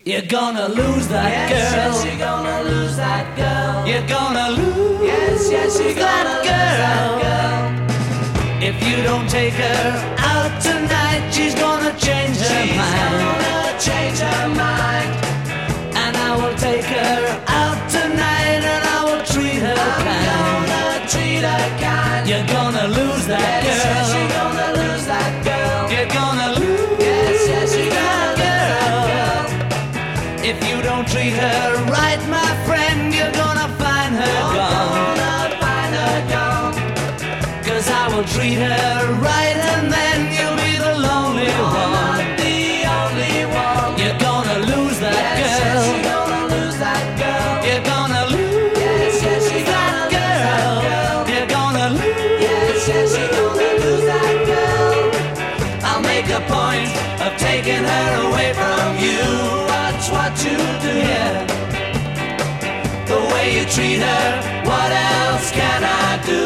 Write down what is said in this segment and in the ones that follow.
You're gonna lose that Yes, girl. yes, you're gonna lose that girl. You're gonna lose Yes, yes, you're gonna lose that girl. If you don't take her out tonight, she's gonna change her She's mind. gonna change her mind. And I will take her out tonight, and I will treat her kind. Gonna treat her kind. You're gonna lose that Yes, girl. yes, you're gonna lose that girl. You're gonna lose Yes, yes, you're gonna lose that girl. If you don't treat her right, my friend, you're gonna find her gone. Gonna find her gone. 'Cause I will treat her right, and then you'll be the lonely one. Not the only one. You're gonna lose that Yes, girl. yes, you're gonna lose that girl. You're gonna lose Yes, yes, you're that gonna lose that girl. You're gonna lose Yes, yes, you're gonna lose that girl. I'll make a point of taking her away from you. Watch what you do. Yeah. The way you treat her, what else can I do?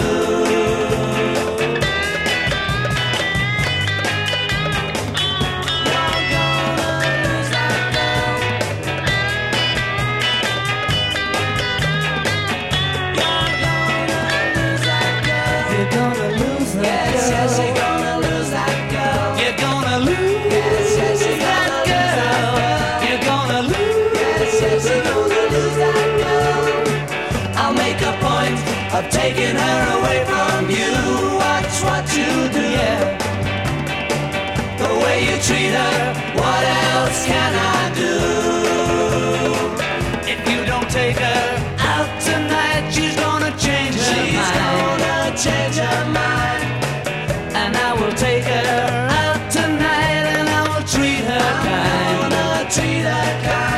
You're gonna lose that girl. You're gonna lose that girl. You're gonna lose that Yes, girl. yes, you're gonna lose that girl. You're gonna lose Yes, yes, you're that gonna lose that girl. girl. You're gonna lose Yes, yes, you're gonna lose that girl. I'll make a point of taking her away from you. Watch what you do. Yeah. The way you treat her, what else can I do? If you don't take her out tonight, she's gonna change her She's mind. gonna change her mind. And I will take her out tonight, and I will treat her kind. Gonna treat her kind.